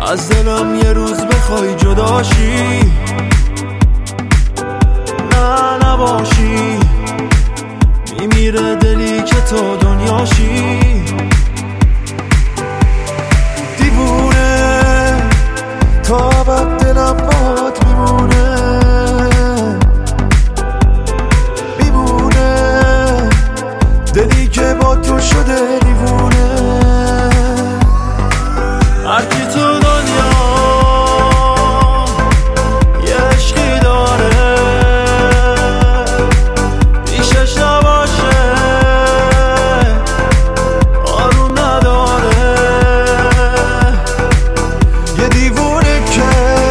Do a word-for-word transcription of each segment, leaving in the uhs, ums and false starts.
از دلم یه روز بخوای جداشی، نه نباشی، میمیره دلی که تو دنیاشی. دیوونه تا ابد دلم باهات میمونه، میمونه دلی که با تو شده دیوونه. هر کی تو دنیا یه عشقی داره، پیشش نباشه آروم نداره. یه دیوونه که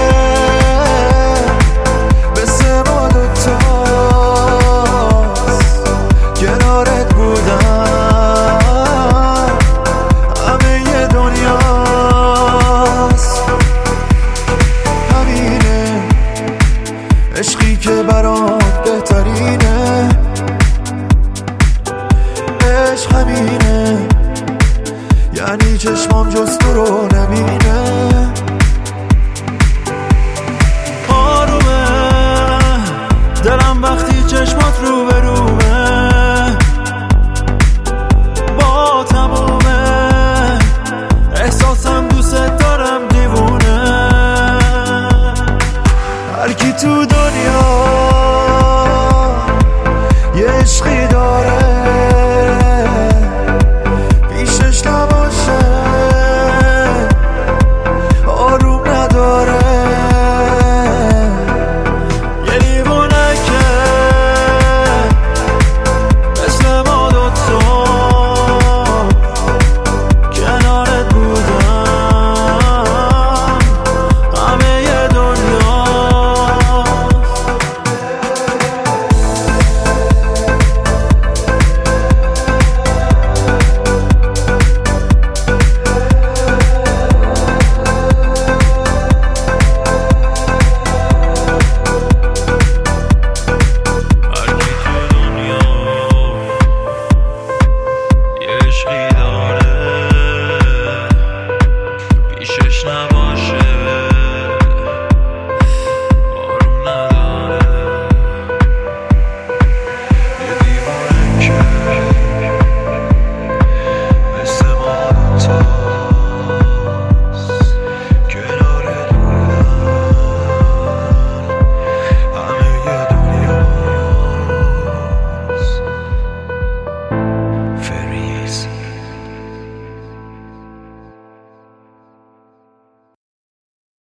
مثل ما دوتاست، کنارت بودم همه یه دنیاست. همینه عشقی که برات بهترینه، عشق همینه، یعنی چشمام جز تو رو نبینه. آرومه دلم وقتی چشمات رو به رومه، با تمومه احساسم دوست دارم دیوونه. هر کی تو دنیا